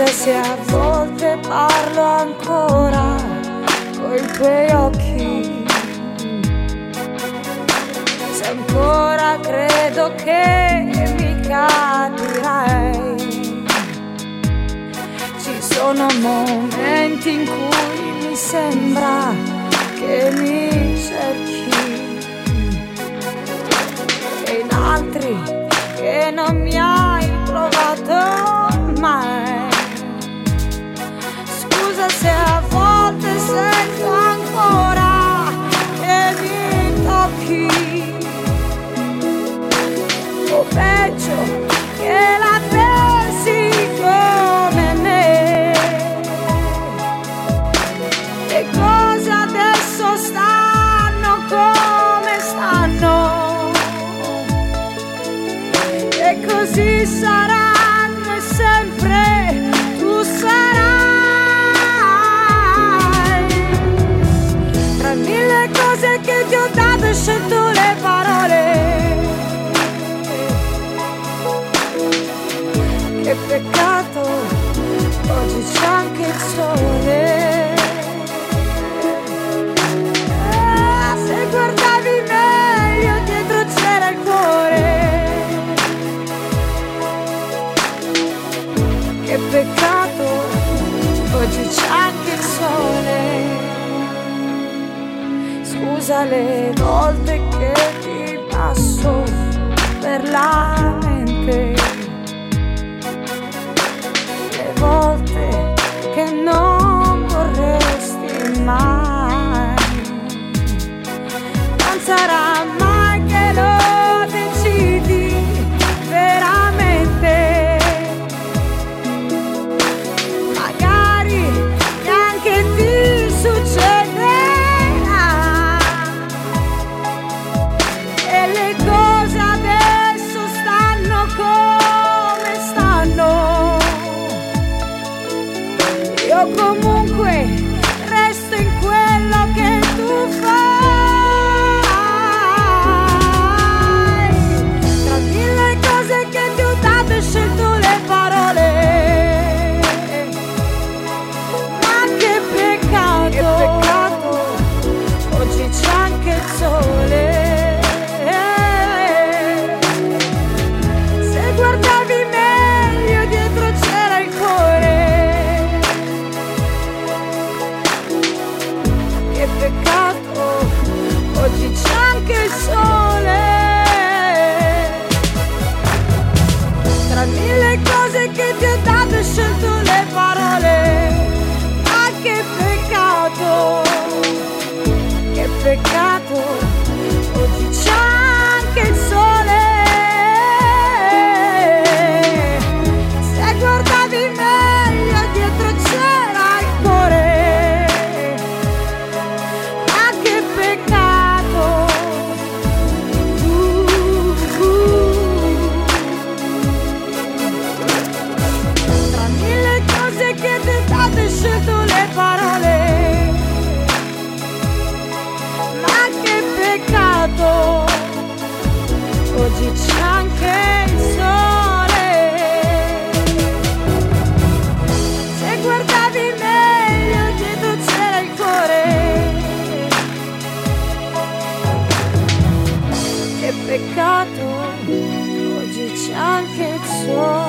Scusa se a volte parlo ancora coi tuoi occhi, se ancora credo che mi capirai. Ci sono momenti in cui mi sembra che mi cerchi e in altri che non mi hai trovato mai. Scusa se a volte sento ancora che mi tocchi, o peggio che la pensi come me. Le cose adesso stanno come stanno e così saranno e sempre tu sarai. Tra mille cose che ti ho dato hai scelto le parole. Che peccato, oggi c'è anche il sole. Se guardavi meglio dietro c'era il cuore. Che peccato, oggi c'è anche il sole. Scusa le volte che ti passo per la mente, le volte che non vorresti mai. Non sarà mai che lo decidi veramente, magari neanche ti succederà, e le cose adesso stanno come stanno. Io comunque resto in quello che tu fai. Tra mille cose che ti ho dato hai scelto le parole. Ma che peccato, oggi c'è anche il sole. Se guardavi meglio dietro c'era il cuore. Che peccato, oggi c'è anche il sole. Tra mille cose che ti ho dato hai scelto le parole. Ma che peccato, oggi c'è anche il sole. Se guardavi meglio dietro c'era il cuore. Ma che peccato, tra mille cose che ti ho dato hai scelto le parole. Ma che peccato, oggi c'è anche il sole. Se guardavi meglio dietro c'era il cuore. Che peccato, oggi c'è anche il sole.